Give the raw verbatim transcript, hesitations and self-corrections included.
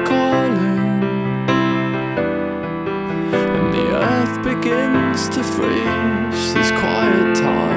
calling, and the earth begins to freeze. This quiet time